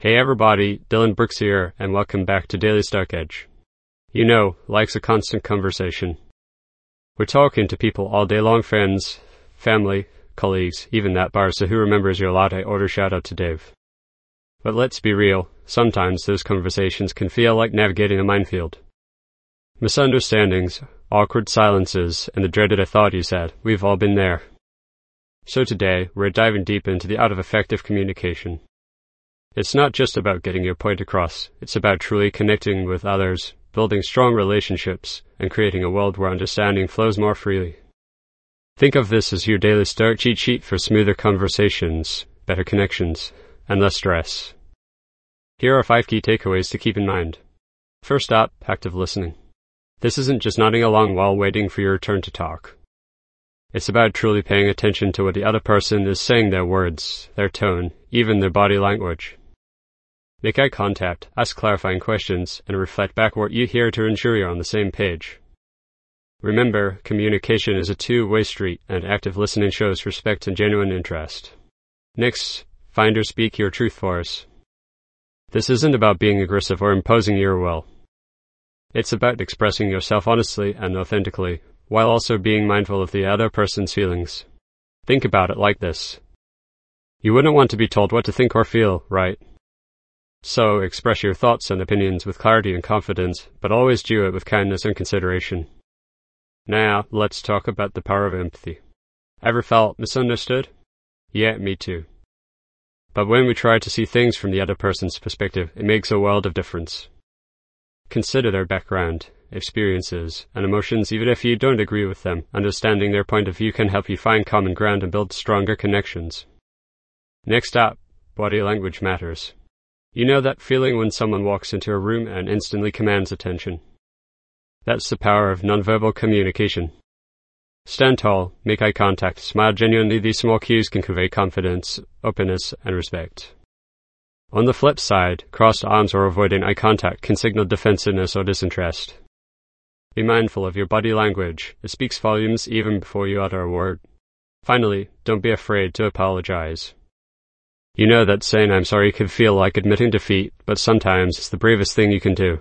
Hey everybody, Dylan Brooks here, and welcome back to Daily Stark Edge. You know, like's a constant conversation. We're talking to people all day long, friends, family, colleagues, even that barista who remembers your latte order. Shout out to Dave. But let's be real, sometimes those conversations can feel like navigating a minefield. Misunderstandings, awkward silences, and the dreaded "I thought you said," we've all been there. So today, we're diving deep into the art of effective communication. It's not just about getting your point across, it's about truly connecting with others, building strong relationships, and creating a world where understanding flows more freely. Think of this as your daily Stark cheat sheet for smoother conversations, better connections, and less stress. Here are 5 key takeaways to keep in mind. First up, active listening. This isn't just nodding along while waiting for your turn to talk. It's about truly paying attention to what the other person is saying, their words, their tone, even their body language. Make eye contact, ask clarifying questions, and reflect back what you hear to ensure you're on the same page. Remember, communication is a two-way street, and active listening shows respect and genuine interest. Next, find or speak your truth for us. This isn't about being aggressive or imposing your will. It's about expressing yourself honestly and authentically, while also being mindful of the other person's feelings. Think about it like this. You wouldn't want to be told what to think or feel, right? So, express your thoughts and opinions with clarity and confidence, but always do it with kindness and consideration. Now, let's talk about the power of empathy. Ever felt misunderstood? Yeah, me too. But when we try to see things from the other person's perspective, it makes a world of difference. Consider their background, experiences, and emotions. Even if you don't agree with them, understanding their point of view can help you find common ground and build stronger connections. Next up, body language matters. You know that feeling when someone walks into a room and instantly commands attention? That's the power of nonverbal communication. Stand tall, make eye contact, smile genuinely. These small cues can convey confidence, openness, and respect. On the flip side, crossed arms or avoiding eye contact can signal defensiveness or disinterest. Be mindful of your body language. It speaks volumes even before you utter a word. Finally, don't be afraid to apologize. You know that saying "I'm sorry" can feel like admitting defeat, but sometimes it's the bravest thing you can do.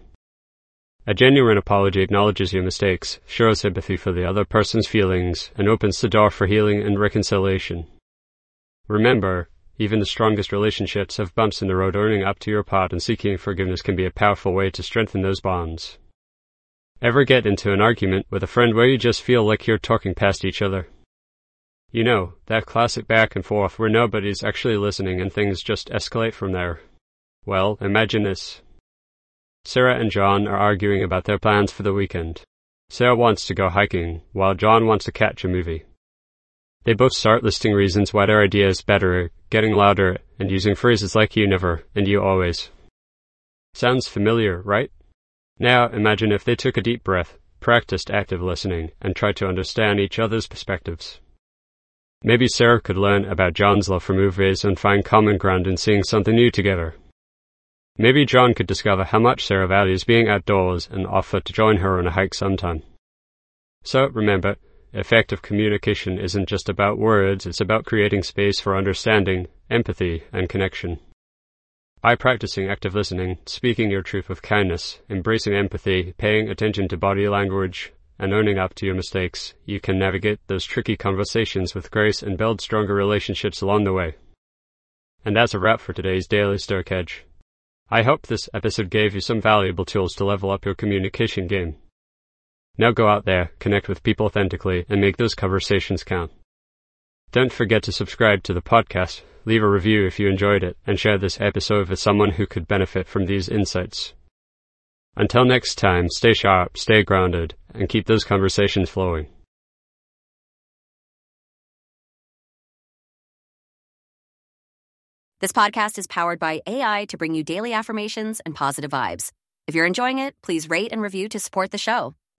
A genuine apology acknowledges your mistakes, shows sympathy for the other person's feelings, and opens the door for healing and reconciliation. Remember, even the strongest relationships have bumps in the road. Owning up to your part and seeking forgiveness can be a powerful way to strengthen those bonds. Ever get into an argument with a friend where you just feel like you're talking past each other? You know, that classic back and forth where nobody's actually listening and things just escalate from there. Well, imagine this. Sarah and John are arguing about their plans for the weekend. Sarah wants to go hiking, while John wants to catch a movie. They both start listing reasons why their idea is better, getting louder, and using phrases like "you never" and "you always." Sounds familiar, right? Now imagine if they took a deep breath, practiced active listening, and tried to understand each other's perspectives. Maybe Sarah could learn about John's love for movies and find common ground in seeing something new together. Maybe John could discover how much Sarah values being outdoors and offer to join her on a hike sometime. So remember, effective communication isn't just about words, it's about creating space for understanding, empathy, and connection. By practicing active listening, speaking your truth with kindness, embracing empathy, paying attention to body language, and owning up to your mistakes, you can navigate those tricky conversations with grace and build stronger relationships along the way. And that's a wrap for today's Daily Stark Edge. I hope this episode gave you some valuable tools to level up your communication game. Now go out there, connect with people authentically, and make those conversations count. Don't forget to subscribe to the podcast, leave a review if you enjoyed it, and share this episode with someone who could benefit from these insights. Until next time, stay sharp, stay grounded, and keep those conversations flowing. This podcast is powered by AI to bring you daily affirmations and positive vibes. If you're enjoying it, please rate and review to support the show.